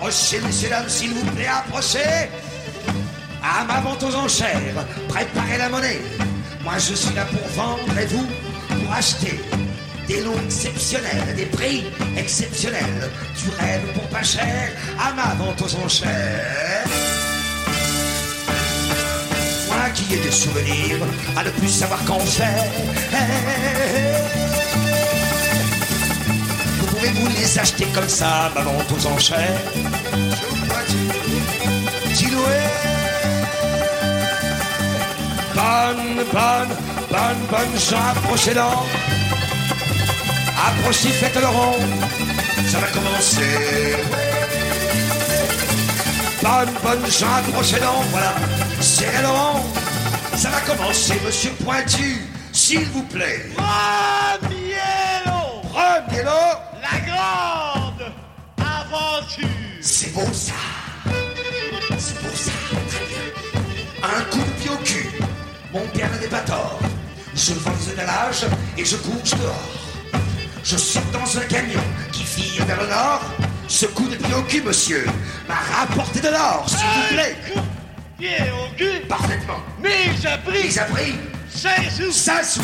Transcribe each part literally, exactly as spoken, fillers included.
Approchez, messieurs, dames, s'il vous plaît, approchez. À ma vente aux enchères, préparez la monnaie. Moi, je suis là pour vendre et vous, pour acheter. Des lots exceptionnels, des prix exceptionnels. Du rêve pour pas cher, à ma vente aux enchères. Moi qui ai des souvenirs, à ne plus savoir qu'en faire. Vous pouvez vous les acheter comme ça, à ma vente aux enchères. Chiloué. Bonne, bonne, bonne, bonne gens, approchez-l'en. Approchez, faites le rond. Ça va commencer. Bonne, bonne gens, approchez-l'en. Voilà, serrez le rond. Ça va commencer, monsieur Pointu, s'il vous plaît. Premier lot. Premier lot. La grande aventure. C'est beau ça. C'est beau ça, très bien. Un coup de pied au cul. Mon père n'avait pas tort. Je vends les étalages et je couche dehors. Je saute dans un camion qui file vers le nord. Ce coup de pied au cul, monsieur, m'a rapporté de l'or, s'il vous plaît. Un coup de pied au cul. Parfaitement. Mais j'ai pris. Il a pris cinq sous. cinq sous.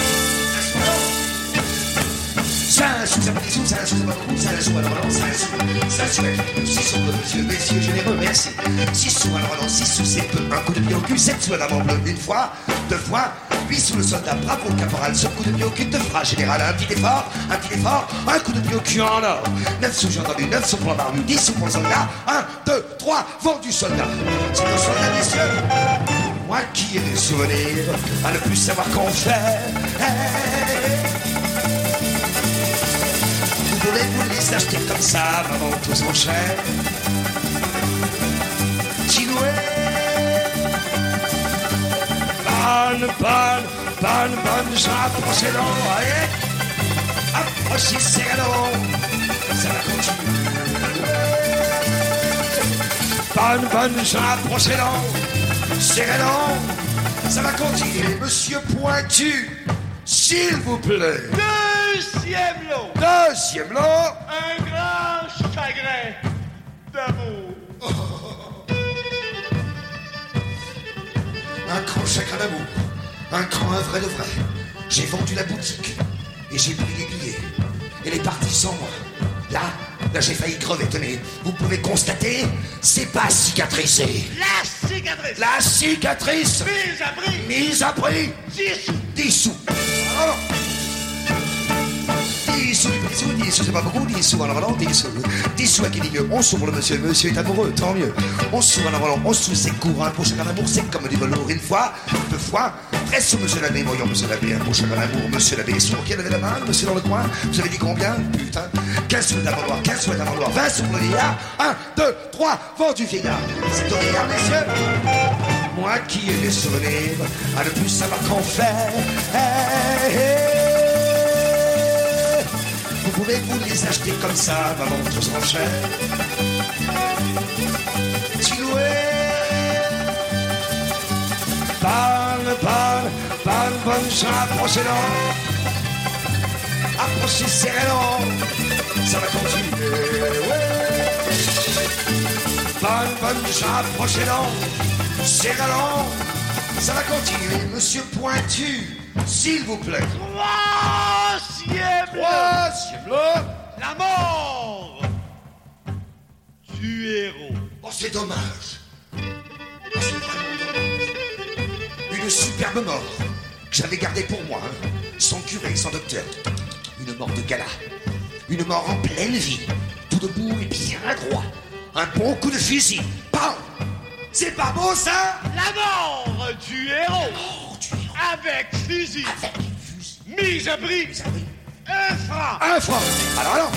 cinq sous, ça fait dix sous, cinq sous, c'est pas beaucoup, cinq sous, alors non, cinq sous, cinq sous, six sous, monsieur, messieurs généreux, merci. six sous, alors non, six sous, c'est peu, un coup de pied au cul, sept sous à la bleu, une fois, deux fois, huit sous le soldat, bravo le caporal, ce coup de pied au cul te fera, général, un petit effort, un petit effort, un coup de pied au cul en or. neuf sous, j'ai entendu, neuf sous pour la barbu, dix sous pour le soldat, un, deux, trois, vendu soldat. C'est le soldat, messieurs. Moi qui ai des souvenirs, à ne plus savoir qu'en faire. Vous pouvez vous les acheter comme ça, maman, tous en chair. Chiloué. Bonne, bonne, bonne, bonne, gens, approchez-l'en, allez. Approchez, serrez-l'en. Ça va continuer. Bonne, bonne, gens, approchez-l'en. Serrez-l'en. Ça va continuer. Monsieur Pointu, s'il vous plaît. Deuxième lot. Deuxième lot. Un grand chagrin d'amour. Oh. Un grand chagrin d'amour. Un grand, un vrai de vrai. J'ai vendu la boutique. Et j'ai pris les billets. Elle est partie sans moi. Là, là j'ai failli crever. Tenez, vous pouvez constater, c'est pas cicatrisé. La cicatrice. La cicatrice. Mise à prix. Mise à prix. dix sous. dix sous. Alors, dix sous, dix sous, dix sous, c'est pas beaucoup, dix sous, alors alors, dix sous. dix sous à qui dit mieux, onze sous pour le monsieur, le monsieur est amoureux, tant mieux. onze sous, alors alors, onze sous, c'est court, un beau chagrin d'amour, c'est comme du velours, une fois, deux fois, treize sous, monsieur l'abbé, voyons, monsieur l'abbé, un beau chagrin d'amour, monsieur l'abbé, sur qui avait la main, monsieur dans le coin, vous avez dit combien, putain, quinze sous d'abord noir, quinze sous d'abord noir, vingt sous pour le vieillard, un, deux, trois, vendu vieillard. C'est au vieillard, messieurs. Moi qui ai des souvenirs, à ne plus savoir qu'en faire. Hey, hey. Vous pouvez vous les acheter comme ça, maman, tous en chair. Chiloué. Bonne, bonne, bonne, bonne gens, approchez-l'en. Approchez, serrez-l'en. Ça va continuer, ouais. Bonne, bonne gens, approchez-l'en. Serrez-l'en. Ça va continuer, monsieur Pointu, s'il vous plaît. Troisième lot. Troisième lot. La mort du héros. Oh, c'est dommage. Oh, c'est vraiment dommage. Une superbe mort que j'avais gardée pour moi, hein. Sans curé, sans docteur. Une mort de gala. Une mort en pleine vie. Tout debout et bien droit. Un bon coup de fusil. Bam. C'est pas beau, ça? La mort du héros. Oh, tu es Avec fusil. avec fusil. Mise à prix. Mise à prix. Un franc. Un franc. Alors, alors.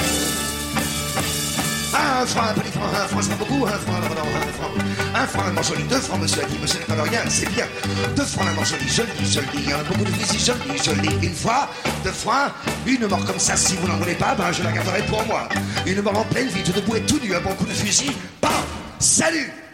Un franc, un petit franc, un franc, c'est pas beaucoup. Un franc, alors, alors, un franc. Un franc, la mort jolie. Deux francs, monsieur a dit. Monsieur n'est pas rien, c'est bien. Deux francs, la mort jolie. Joli, joli. Un beaucoup de fusil, joli, joli. Une fois, deux fois. Une mort comme ça, si vous n'en voulez pas, ben, je la garderai pour moi. Une mort en pleine vie, tout debout et tout nu. Un bon coup de fusil. Bam. Salut.